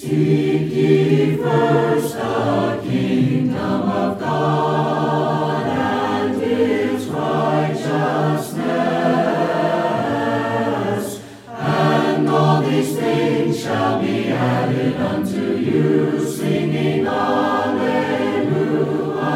Seek ye first the kingdom of God and His righteousness, and all these things shall be added unto you, singing Alleluia,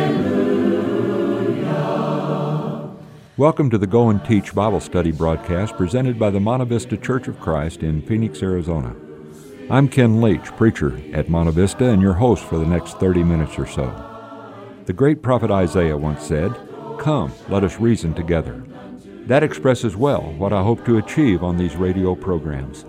Alleluia. Welcome to the Go and Teach Bible Study broadcast presented by the Monte Vista Church of Christ in Phoenix, Arizona. I'm Ken Leach, preacher at Monte Vista, and your host for the next 30 minutes or so. The great prophet Isaiah once said, "Come, let us reason together." That expresses well what I hope to achieve on these radio programs.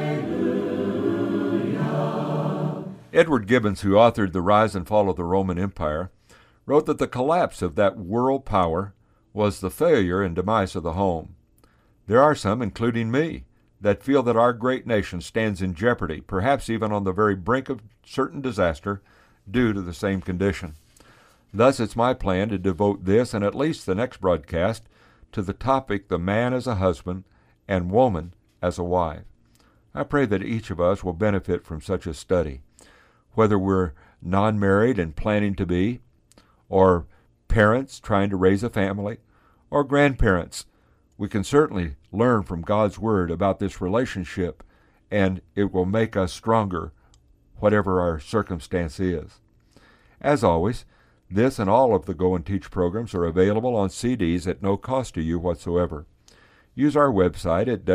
Edward Gibbons, who authored The Rise and Fall of the Roman Empire, wrote that the collapse of that world power was the failure and demise of the home. There are some, including me, that feel that our great nation stands in jeopardy, perhaps even on the very brink of certain disaster, due to the same condition. Thus, it's my plan to devote this and at least the next broadcast to the topic, the man as a husband and woman as a wife. I pray that each of us will benefit from such a study, whether we're non-married and planning to be, or parents trying to raise a family, or grandparents. We can certainly learn from God's Word about this relationship, and it will make us stronger, whatever our circumstance is. As always, this and all of the Go and Teach programs are available on CDs at no cost to you whatsoever. Use our website at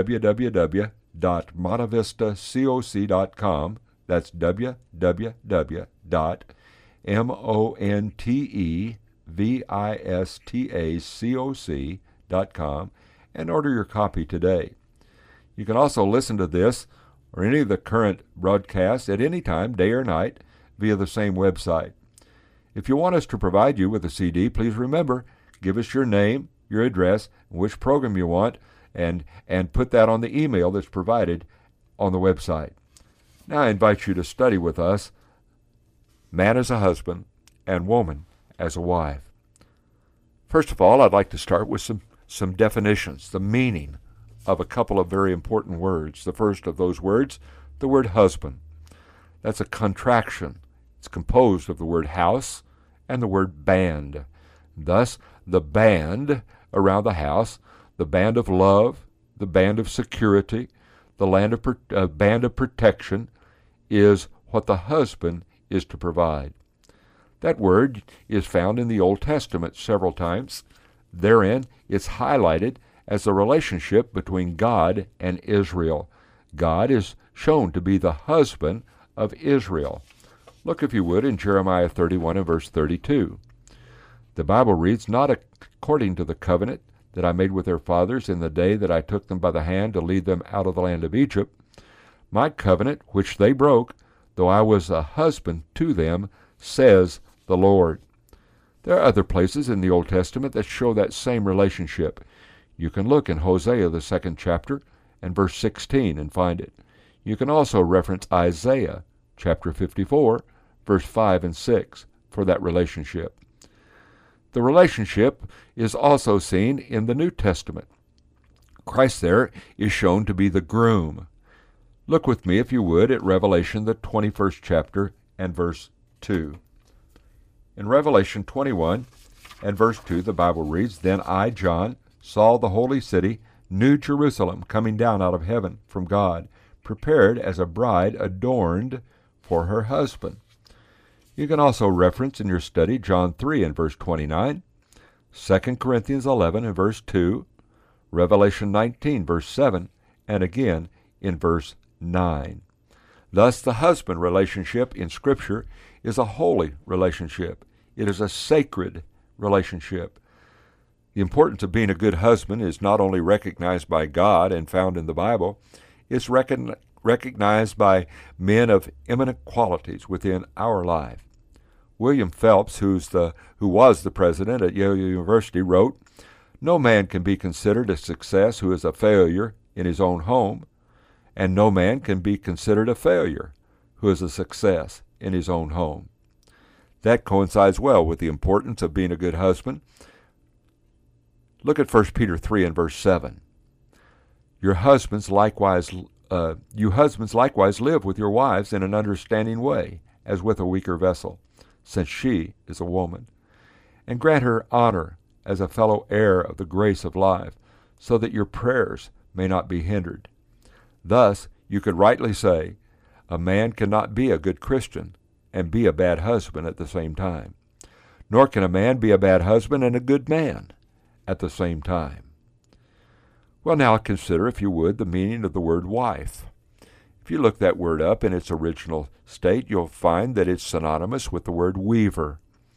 www.montevistacoc.com. That's www.montevistacoc.com. and order your copy today. You can also listen to this or any of the current broadcasts at any time, day or night, via the same website. If you want us to provide you with a CD, please remember, give us your name, your address, and which program you want, and put that on the email that's provided on the website. Now I invite you to study with us, man as a husband and woman as a wife. First of all, I'd like to start with some definitions, the meaning of a couple of very important words. The first of those words, the word husband. That's a contraction. It's composed of the word house and the word band. Thus, the band around the house, the band of love, the band of security, the band of protection is what the husband is to provide. That word is found in the Old Testament several times. Therein, it's highlighted as the relationship between God and Israel. God is shown to be the husband of Israel. Look, if you would, in Jeremiah 31 and verse 32. The Bible reads, "Not according to the covenant that I made with their fathers in the day that I took them by the hand to lead them out of the land of Egypt, my covenant which they broke, though I was a husband to them, says the Lord." There are other places in the Old Testament that show that same relationship. You can look in Hosea, the 2nd chapter, and verse 16 and find it. You can also reference Isaiah, chapter 54, verse 5 and 6, for that relationship. The relationship is also seen in the New Testament. Christ there is shown to be the groom. Look with me, if you would, at Revelation, the 21st chapter, and verse 2. In Revelation 21 and verse 2, the Bible reads, "Then I, John, saw the holy city, New Jerusalem, coming down out of heaven from God, prepared as a bride adorned for her husband." You can also reference in your study John 3 and verse 29, 2 Corinthians 11 and verse 2, Revelation 19 verse 7, and again in verse 9. Thus, the husband relationship in Scripture is a holy relationship. It is a sacred relationship. The importance of being a good husband is not only recognized by God and found in the Bible, it's recognized by men of eminent qualities within our life. William Phelps, who was the president at Yale University, wrote, "No man can be considered a success who is a failure in his own home, and no man can be considered a failure who is a success in his own home." That coincides well with the importance of being a good husband. Look at 1 Peter 3 and verse 7. "Your husbands likewise you husbands likewise live with your wives in an understanding way, as with a weaker vessel, since she is a woman. And grant her honor as a fellow heir of the grace of life, so that your prayers may not be hindered. Thus you could rightly say, a man cannot be a good Christian and be a bad husband at the same time. Nor can a man be a bad husband and a good man at the same time. Well, now consider, if you would, the meaning of the word wife. If you look that word up in its original state, you'll find that it's synonymous with the word weaver.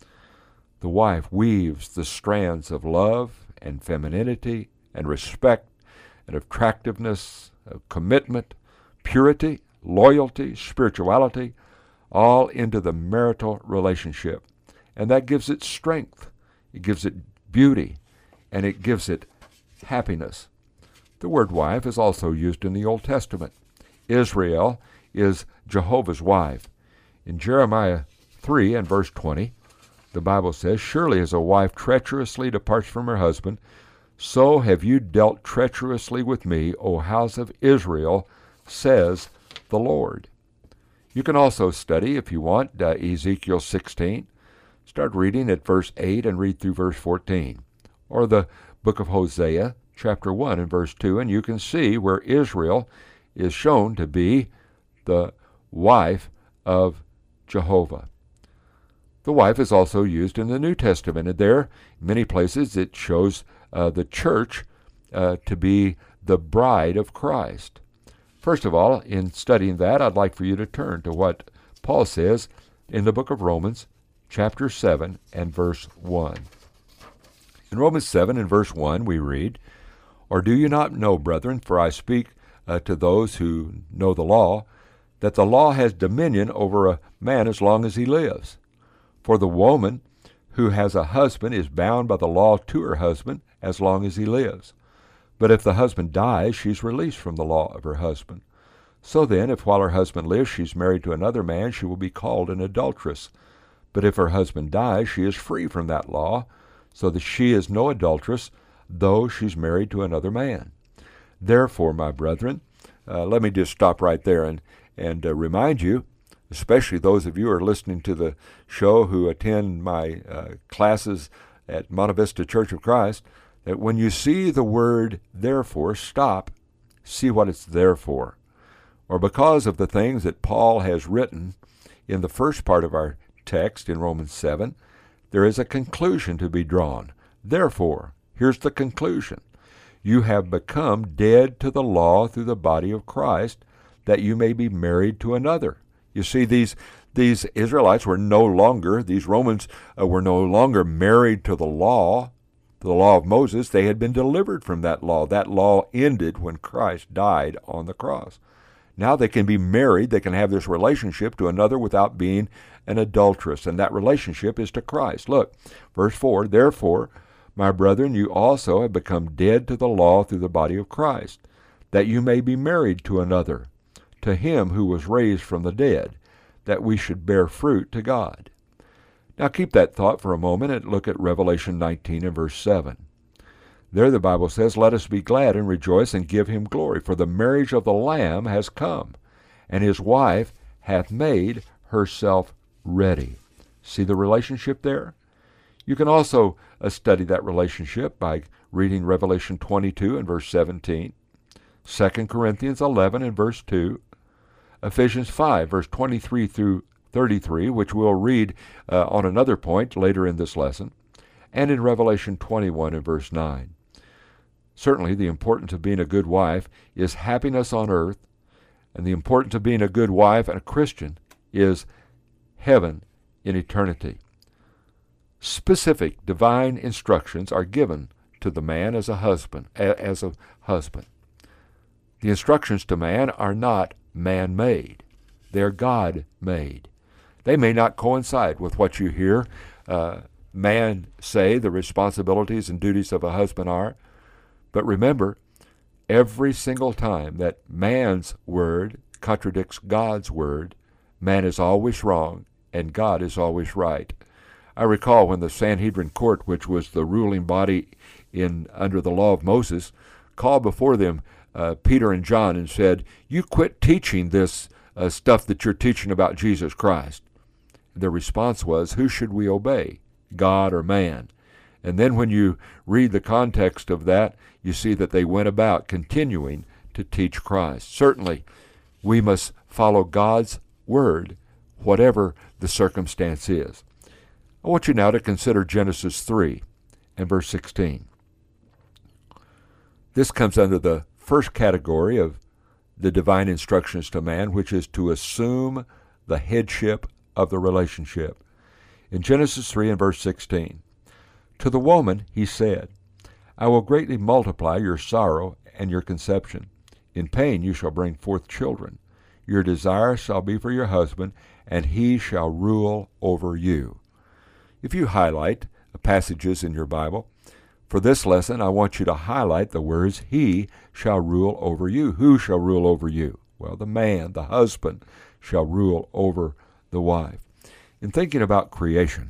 The wife weaves the strands of love and femininity and respect and attractiveness, of commitment, purity, loyalty, spirituality, all into the marital relationship. And that gives it strength, it gives it beauty, and it gives it happiness. The word wife is also used in the Old Testament. Israel is Jehovah's wife. In Jeremiah 3 and verse 20, the Bible says, "Surely as a wife treacherously departs from her husband, so have you dealt treacherously with me, O house of Israel, says the Lord." You can also study, if you want, Ezekiel 16. Start reading at verse 8 and read through verse 14. Or the book of Hosea, chapter 1 and verse 2, and you can see where Israel is shown to be the wife of Jehovah. The wife is also used in the New Testament, and there, in many places, it shows the church to be the bride of Christ. First of all, in studying that, I'd like for you to turn to what Paul says in the book of Romans, chapter 7 and verse 1. In Romans 7 and verse 1, we read, "Or do you not know, brethren, for I speak to those who know the law, that the law has dominion over a man as long as he lives? For the woman who has a husband is bound by the law to her husband as long as he lives. But if the husband dies, she's released from the law of her husband. So then, if while her husband lives she's married to another man, she will be called an adulteress. But if her husband dies, she is free from that law, so that she is no adulteress, though she's married to another man. Therefore, my brethren," let me just stop right there and remind you, especially those of you who are listening to the show who attend my classes at Monte Vista Church of Christ, that when you see the word therefore, stop, see what it's there for. Or because of the things that Paul has written in the first part of our text in Romans 7, there is a conclusion to be drawn. Therefore, here's the conclusion. You have become dead to the law through the body of Christ, that you may be married to another. You see, these Israelites were no longer, these Romans were no longer married to the law of Moses. They had been delivered from that law. That law ended when Christ died on the cross. Now they can be married, they can have this relationship to another without being an adulteress, and that relationship is to Christ. Look, verse 4, "Therefore, my brethren, you also have become dead to the law through the body of Christ, that you may be married to another, to him who was raised from the dead, that we should bear fruit to God." Now keep that thought for a moment and look at Revelation 19 and verse 7. There the Bible says, "Let us be glad and rejoice and give him glory, for the marriage of the Lamb has come, and his wife hath made herself ready." See the relationship there? You can also study that relationship by reading Revelation 22 and verse 17, 2 Corinthians 11 and verse 2, Ephesians 5, verse 23 through 33, which we'll read on another point later in this lesson, and in Revelation 21 and verse 9. Certainly, the importance of being a good wife is happiness on earth, and the importance of being a good wife and a Christian is heaven in eternity. Specific divine instructions are given to the man as a husband. The instructions to man are not man-made. They are God-made. They may not coincide with what you hear man say the responsibilities and duties of a husband are. But remember, every single time that man's word contradicts God's word, man is always wrong and God is always right. I recall when the Sanhedrin court, which was the ruling body under the law of Moses, called before them Peter and John and said, "You quit teaching this stuff that you're teaching about Jesus Christ." Their response was, "Who should we obey, God or man?" And then when you read the context of that, you see that they went about continuing to teach Christ. Certainly, we must follow God's word, whatever the circumstance is. I want you now to consider Genesis 3 and verse 16. This comes under the first category of the divine instructions to man, which is to assume the headship of the relationship. In Genesis 3 and verse 16, "To the woman he said, I will greatly multiply your sorrow and your conception. In pain you shall bring forth children. Your desire shall be for your husband, and he shall rule over you." If you highlight passages in your Bible, for this lesson I want you to highlight the words, "He shall rule over you." Who shall rule over you? Well, the man, the husband, shall rule over the wife. In thinking about creation,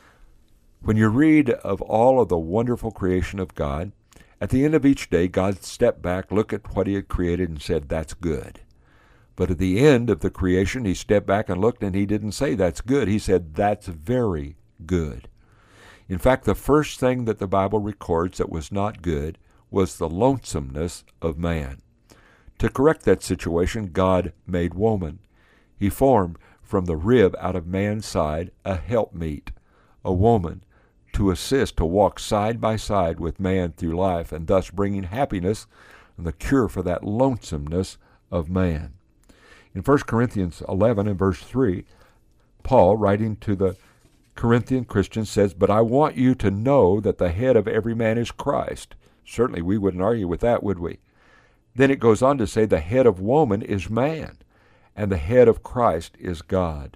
when you read of all of the wonderful creation of God, at the end of each day, God stepped back, looked at what he had created, and said, "That's good." But at the end of the creation, he stepped back and looked, and he didn't say, "That's good." He said, "That's very good." In fact, the first thing that the Bible records that was not good was the lonesomeness of man. To correct that situation, God made woman. He formed from the rib out of man's side a helpmeet, a woman, to assist, to walk side by side with man through life, and thus bringing happiness and the cure for that lonesomeness of man. In 1 Corinthians 11 and verse 3, Paul, writing to the Corinthian Christians, says, "But I want you to know that the head of every man is Christ." Certainly we wouldn't argue with that, would we? Then it goes on to say the head of woman is man, and the head of Christ is God.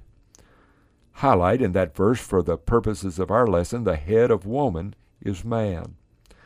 Highlight in that verse, for the purposes of our lesson, the head of woman is man.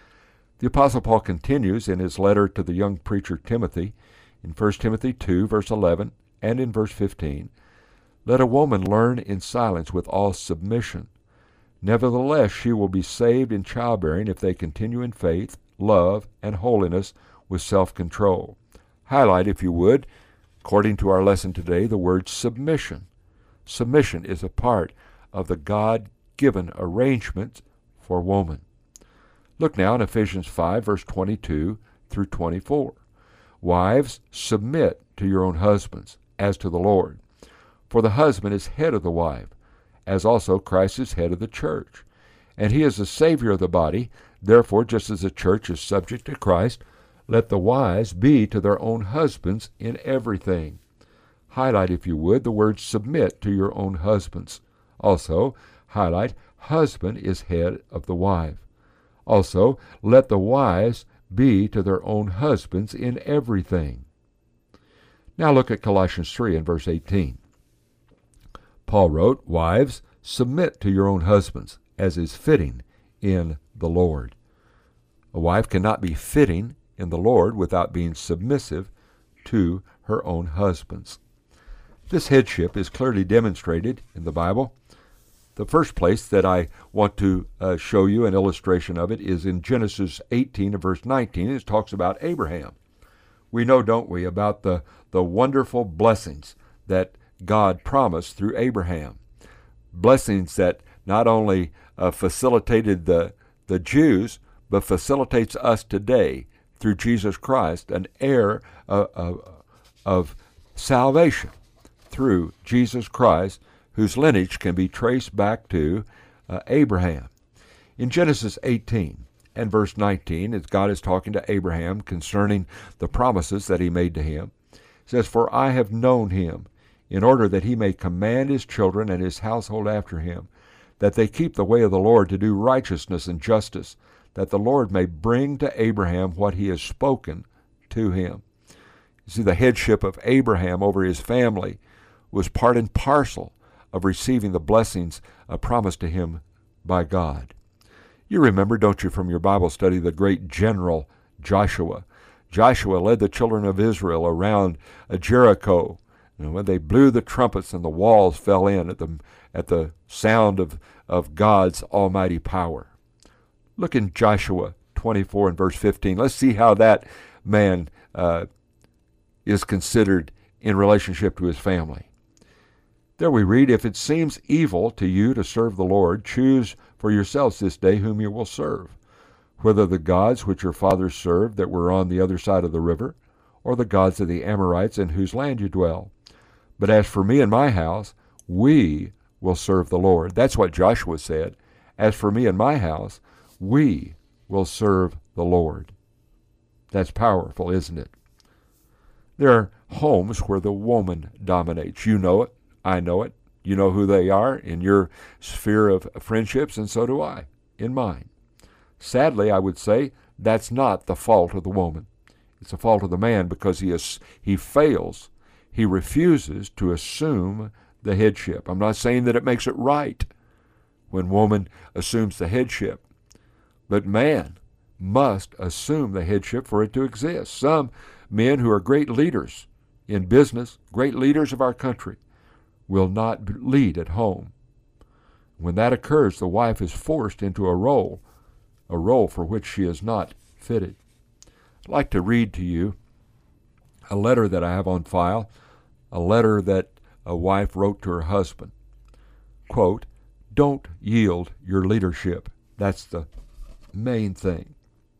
The Apostle Paul continues in his letter to the young preacher Timothy, in 1 Timothy 2, verse 11, and in verse 15, "Let a woman learn in silence with all submission. Nevertheless, she will be saved in childbearing if they continue in faith, love, and holiness with self-control." Highlight, if you would, according to our lesson today, the word submission. Submission is a part of the God-given arrangement for woman. Look now in Ephesians 5, verse 22 through 24. "Wives, submit to your own husbands, as to the Lord. For the husband is head of the wife, as also Christ is head of the church. And he is the Savior of the body. Therefore, just as the church is subject to Christ, let the wives be to their own husbands in everything." Highlight, if you would, the word "submit to your own husbands." Also, highlight, husband is head of the wife. Also, let the wives be to their own husbands in everything. Now look at Colossians 3 and verse 18. Paul wrote, "Wives, submit to your own husbands, as is fitting in the Lord." A wife cannot be fitting in the Lord without being submissive to her own husbands. This headship is clearly demonstrated in the Bible. The first place that I want to show you an illustration of it is in Genesis 18 and verse 19. It talks about Abraham. We know, don't we, about the wonderful blessings that God promised through Abraham. Blessings that not only facilitated the Jews, but facilitates us today through Jesus Christ, an heir of salvation through Jesus Christ, whose lineage can be traced back to Abraham. In Genesis 18 and verse 19, as God is talking to Abraham concerning the promises that he made to him, it says, "For I have known him, in order that he may command his children and his household after him, that they keep the way of the Lord to do righteousness and justice, that the Lord may bring to Abraham what he has spoken to him." You see, the headship of Abraham over his family was part and parcel of receiving the blessings promised to him by God. You remember, don't you, from your Bible study, the great general Joshua. Joshua led the children of Israel around Jericho. And when they blew the trumpets and the walls fell in at the sound of God's almighty power. Look in Joshua 24 and verse 15. Let's see how that man is considered in relationship to his family. There we read, "If it seems evil to you to serve the Lord, choose for yourselves this day whom you will serve, whether the gods which your fathers served that were on the other side of the river, or the gods of the Amorites in whose land you dwell. But as for me and my house, we will serve the Lord." That's what Joshua said. "As for me and my house, we will serve the Lord." That's powerful, isn't it? There are homes where the woman dominates. You know it. I know it. You know who they are in your sphere of friendships, and so do I in mine. Sadly, I would say that's not the fault of the woman. It's the fault of the man, because he fails. He refuses to assume the headship. I'm not saying that it makes it right when woman assumes the headship, but man must assume the headship for it to exist. Some men who are great leaders in business, great leaders of our country, will not lead at home. When that occurs, the wife is forced into a role for which she is not fitted. I'd like to read to you a letter that I have on file, a letter that a wife wrote to her husband. Quote, "Don't yield your leadership." That's the main thing.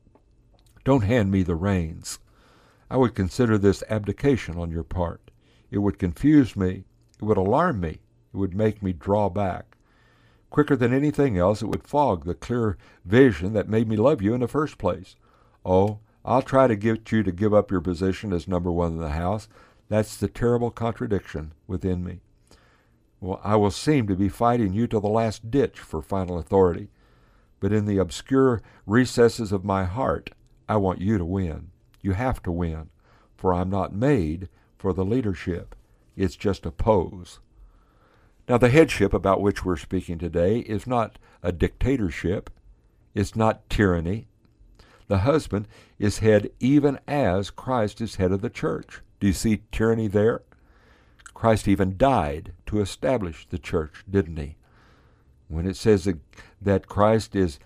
"Don't hand me the reins. I would consider this abdication on your part. It would confuse me. It would alarm me. It would make me draw back. Quicker than anything else, it would fog the clear vision that made me love you in the first place. Oh, I'll try to get you to give up your position as number one in the house. That's the terrible contradiction within me. Well, I will seem to be fighting you to the last ditch for final authority. But in the obscure recesses of my heart, I want you to win. You have to win, for I'm not made for the leadership. It's just a pose." Now, the headship about which we're speaking today is not a dictatorship. It's not tyranny. The husband is head even as Christ is head of the church. Do you see tyranny there? Christ even died to establish the church, didn't he? When it says that Christ is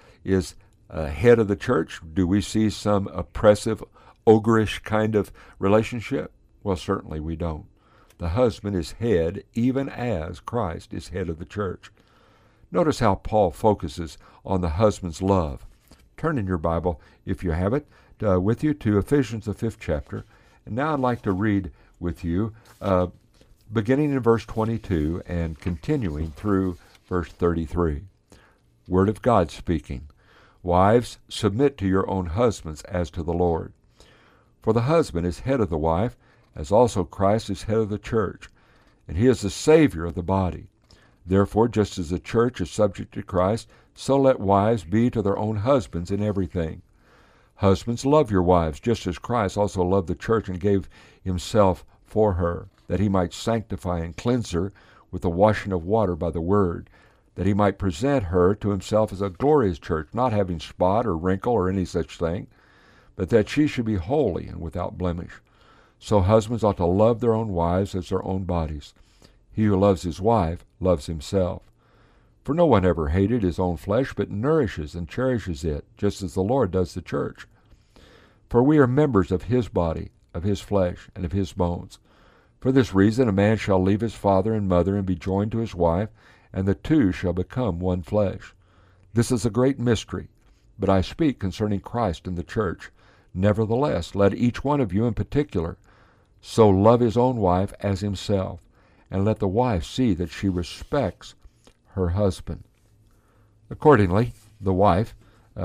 head of the church, do we see some oppressive, ogreish kind of relationship? Well, certainly we don't. The husband is head even as Christ is head of the church. Notice how Paul focuses on the husband's love. Turn in your Bible, if you have it, with you to Ephesians, the 5th chapter. And now I'd like to read with you, beginning in verse 22 and continuing through verse 33. Word of God speaking. "Wives, submit to your own husbands as to the Lord. For the husband is head of the wife, as also Christ is head of the church, and he is the Savior of the body. Therefore, just as the church is subject to Christ, so let wives be to their own husbands in everything. Husbands, love your wives, just as Christ also loved the church and gave himself for her, that he might sanctify and cleanse her with the washing of water by the word, that he might present her to himself as a glorious church, not having spot or wrinkle or any such thing, but that she should be holy and without blemish. So husbands ought to love their own wives as their own bodies. He who loves his wife loves himself. For no one ever hated his own flesh, but nourishes and cherishes it, just as the Lord does the church. For we are members of his body, of his flesh, and of his bones. For this reason a man shall leave his father and mother and be joined to his wife, and the two shall become one flesh. This is a great mystery, but I speak concerning Christ and the church. Nevertheless, let each one of you in particular so love his own wife as himself, and let the wife see that she respects her husband. Accordingly, the wife,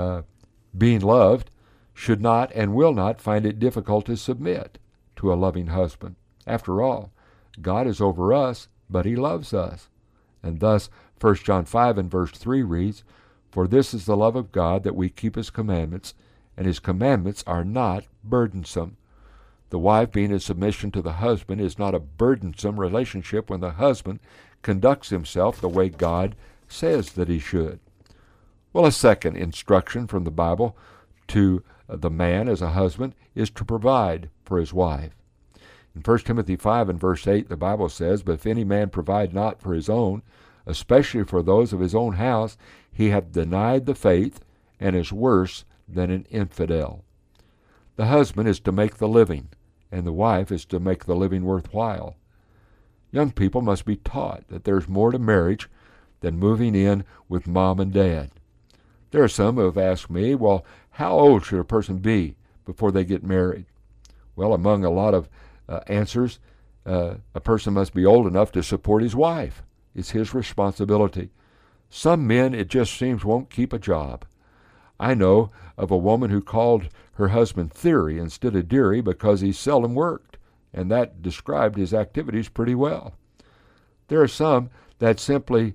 being loved, should not and will not find it difficult to submit to a loving husband. After all, God is over us, but he loves us. And thus, 1 John 5 and verse 3 reads, "For this is the love of God, that we keep his commandments, and his commandments are not burdensome." The wife being in submission to the husband is not a burdensome relationship when the husband conducts himself the way God says that he should. Well, a second instruction from the Bible to the man as a husband is to provide for his wife. In 1 Timothy 5 and verse 8, the Bible says, "But if any man provide not for his own, especially for those of his own house, he hath denied the faith, and is worse than an infidel." The husband is to make the living, and the wife is to make the living worthwhile. Young people must be taught that there's more to marriage than moving in with mom and dad. There are some who have asked me, well, how old should a person be before they get married? Well, among a lot of answers, a person must be old enough to support his wife. It's his responsibility. Some men, it just seems, won't keep a job. I know of a woman who called her husband Theory instead of Deary because he seldom worked, and that described his activities pretty well. There are some that simply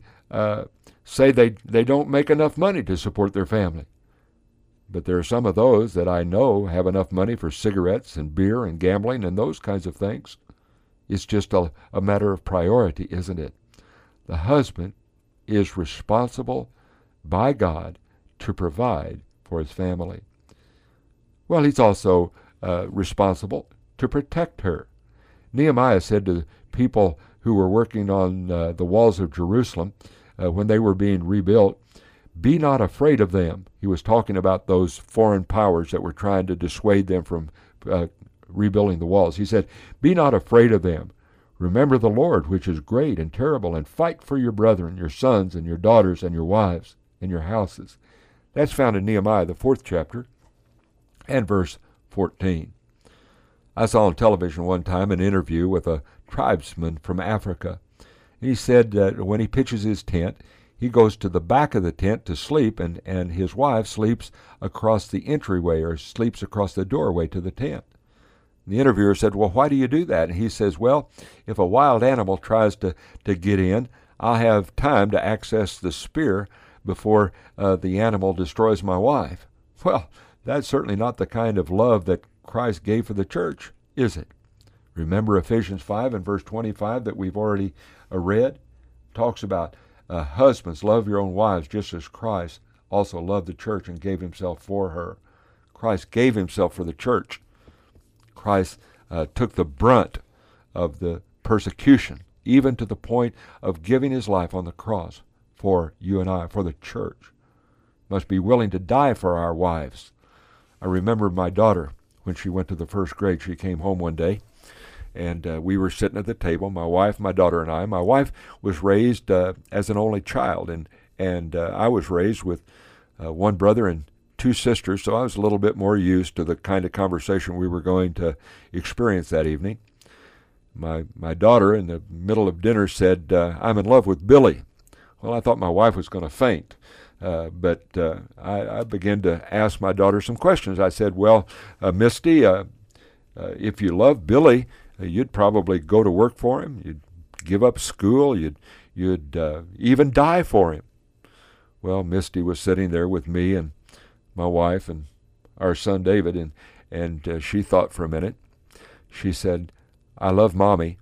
say they don't make enough money to support their family. But there are some of those that I know have enough money for cigarettes and beer and gambling and those kinds of things. It's just a matter of priority, isn't it? The husband is responsible by God to provide for his family. Well, he's also responsible to protect her. Nehemiah said to the people who were working on the walls of Jerusalem when they were being rebuilt, "Be not afraid of them." He was talking about those foreign powers that were trying to dissuade them from rebuilding the walls. He said, "Be not afraid of them. Remember the Lord, which is great and terrible, and fight for your brethren, your sons and your daughters and your wives and your houses." That's found in Nehemiah, the 4th chapter, and verse 14. I saw on television one time an interview with a tribesman from Africa. He said that when he pitches his tent, he goes to the back of the tent to sleep, and his wife sleeps across the entryway or sleeps across the doorway to the tent. The interviewer said, "Well, why do you do that?" And he says, "Well, if a wild animal tries to get in, I'll have time to access the spear before the animal destroys my wife." Well, that's certainly not the kind of love that Christ gave for the church, is it? Remember Ephesians 5 and verse 25 that we've already read? Talks about husbands, love your own wives just as Christ also loved the church and gave himself for her. Christ gave himself for the church. Christ took the brunt of the persecution, even to the point of giving his life on the cross for you and I, for the church. Must be willing to die for our wives. I remember my daughter, when she went to the 1st grade, she came home one day, and we were sitting at the table, my wife, my daughter, and I. My wife was raised as an only child, and I was raised with one brother and 2 sisters, so I was a little bit more used to the kind of conversation we were going to experience that evening. My daughter, in the middle of dinner, said, "I'm in love with Billy." Well, I thought my wife was going to faint, but I began to ask my daughter some questions. I said, "Well, Misty, if you love Billy, you'd probably go to work for him. You'd give up school. You'd even die for him." Well, Misty was sitting there with me and my wife and our son David, and she thought for a minute. She said, "I love Mommy.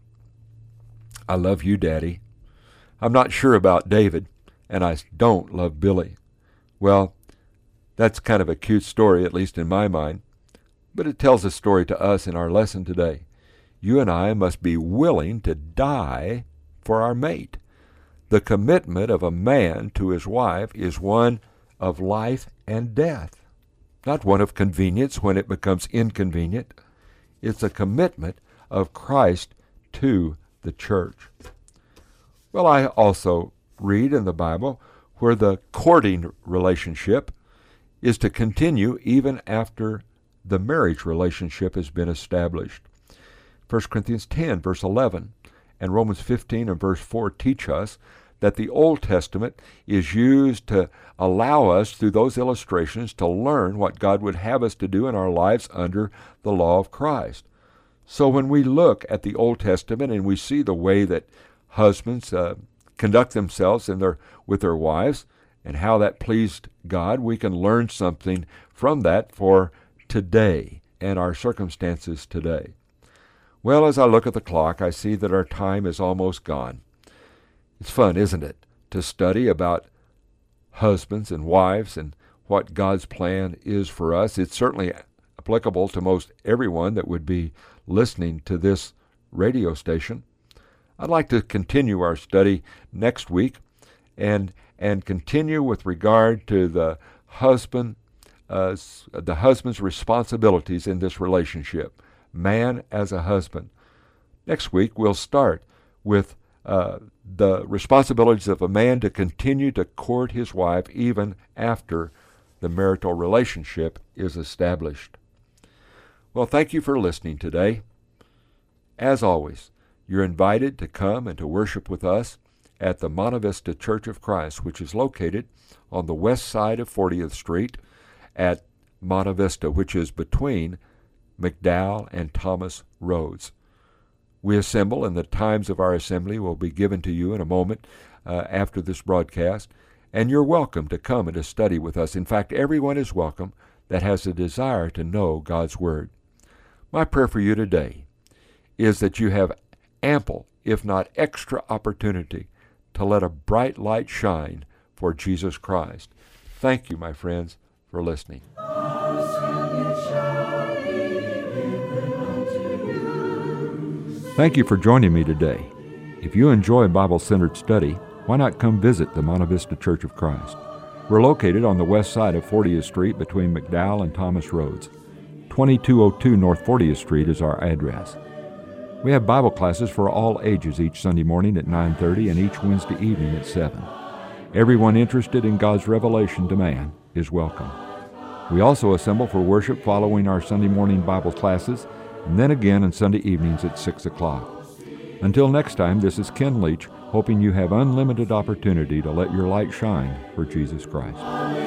I love you, Daddy. I'm not sure about David, and I don't love Billy." Well, that's kind of a cute story, at least in my mind, but it tells a story to us in our lesson today. You and I must be willing to die for our mate. The commitment of a man to his wife is one of life and death, not one of convenience when it becomes inconvenient. It's a commitment of Christ to the church. Well, I also read in the Bible where the courting relationship is to continue even after the marriage relationship has been established. 1 Corinthians 10, verse 11, and Romans 15 and verse 4 teach us that the Old Testament is used to allow us, through those illustrations, to learn what God would have us to do in our lives under the law of Christ. So when we look at the Old Testament and we see the way that husbands conduct themselves with their wives and how that pleased God, we can learn something from that for today and our circumstances today. Well, as I look at the clock, I see that our time is almost gone. It's fun, isn't it, to study about husbands and wives and what God's plan is for us. It's certainly applicable to most everyone that would be listening to this radio station. I'd like to continue our study next week and continue with regard to the husband's responsibilities in this relationship. man as a husband. Next week, we'll start with the responsibilities of a man to continue to court his wife even after the marital relationship is established. Well, thank you for listening today. As always, you're invited to come and to worship with us at the Monte Vista Church of Christ, which is located on the west side of 40th Street at Monte Vista, which is between McDowell and Thomas Roads. We assemble, and the times of our assembly will be given to you in a moment after this broadcast, and you're welcome to come and to study with us. In fact, everyone is welcome that has a desire to know God's Word. My prayer for you today is that you have ample, if not extra, opportunity to let a bright light shine for Jesus Christ. Thank you, my friends, for listening. Thank you for joining me today. If you enjoy Bible-centered study, why not come visit the Monte Vista Church of Christ? We're located on the west side of 40th Street between McDowell and Thomas Roads. 2202 North 40th Street is our address. We have Bible classes for all ages each Sunday morning at 9:30 and each Wednesday evening at 7. Everyone interested in God's revelation to man is welcome. We also assemble for worship following our Sunday morning Bible classes, and then again on Sunday evenings at 6 o'clock. Until next time, this is Ken Leach, hoping you have unlimited opportunity to let your light shine for Jesus Christ.